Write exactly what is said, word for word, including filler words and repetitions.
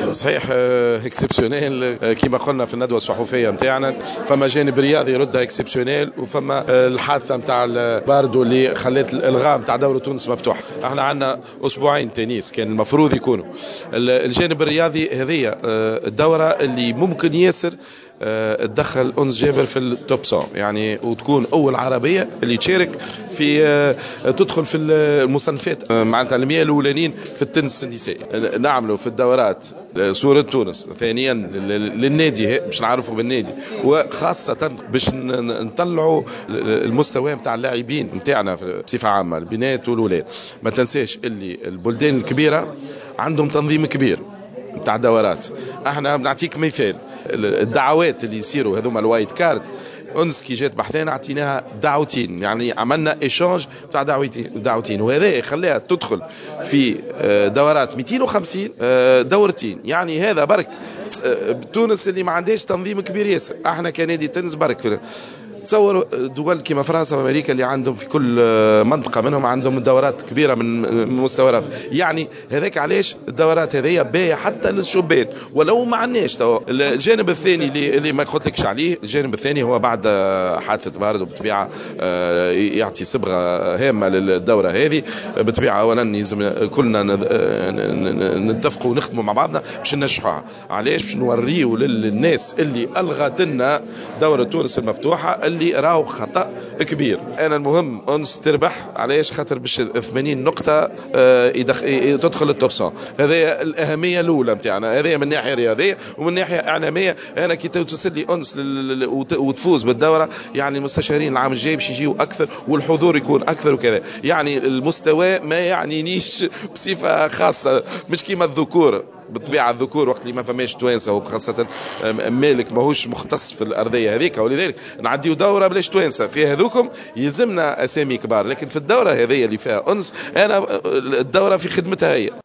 صحيح اكسبسيونيل كما قلنا في الندوه الصحفيه نتاعنا. فما جانب رياضي يردها اكسبسيونيل، وفما الحادثه نتاع الباردو اللي خلت الالغاء نتاع دوره تونس مفتوح. احنا عندنا اسبوعين تنس كان المفروض يكونوا. الجانب الرياضي هذه الدوره اللي ممكن ياسر تدخل أنس جابر في التوب مية، يعني وتكون أول عربية اللي تشارك في تدخل في المصنفات معناتها المية الأولانيين في التنس النسائي. نعملوا في الدورات صورة تونس، ثانيا للنادي باش نعرفوا بالنادي، وخاصة باش نطلعوا المستوى نتاع اللاعبين نتاعنا بصفة عامة البنات والولاد. ما تنساش اللي البلدان الكبيرة عندهم تنظيم كبير نتاع دورات. احنا بنعطيك مثال، الدعوات اللي يصيروا هذوما الوايت كارد، أنس كي جات بحثنا اعطيناها دعوتين، يعني عملنا ايشانج تاع دعوتين دعوتين وهذا يخليها تدخل في دورات مئتين وخمسين دورتين. يعني هذا برك تونس اللي ما عندهاش تنظيم كبير ياسر. احنا كنادي تنس برك تصوروا دول كما فرنسا وامريكا اللي عندهم في كل منطقه منهم عندهم دورات كبيره من مستوى، يعني هذاك علاش الدورات هذه باهيه حتى للشبان ولو ما عندناش. الجانب الثاني اللي, اللي ما قلت لكش عليه، الجانب الثاني هو بعد حادثه باردو بطبيعه يعطي صبغه هامه للدوره هذه. بطبيعه اولا لازم كلنا نتفقوا ونخدموا مع بعضنا باش ننجحوها. علاش؟ باش نوريوا للناس اللي الغت لنا دوره تونس المفتوحه اللي راهو خطأ كبير. انا المهم أنس تربح، علاش؟ خاطر باش ثمانين نقطة يدخل تدخل التوب مية. هذه الأهمية الأولى نتاعنا، هذه من ناحية رياضية ومن ناحية إعلامية. أنا كي توصل لي أنس وتفوز بالدورة، يعني المستشارين العام الجاي باش يجيو أكثر والحضور يكون أكثر وكذا. يعني المستوى ما يعنينيش بصفة خاصة، مش كيما الذكور. بالطبيعه الذكور وقت اللي ما فماش توانسه، وخاصه مالك ماهوش مختص في الارضيه هذيك، ولذلك نعديو دوره بلاش توانسه في هذوكم يلزمنا اسامي كبار. لكن في الدوره هذه اللي فيها أنس، انا الدوره في خدمتها هي.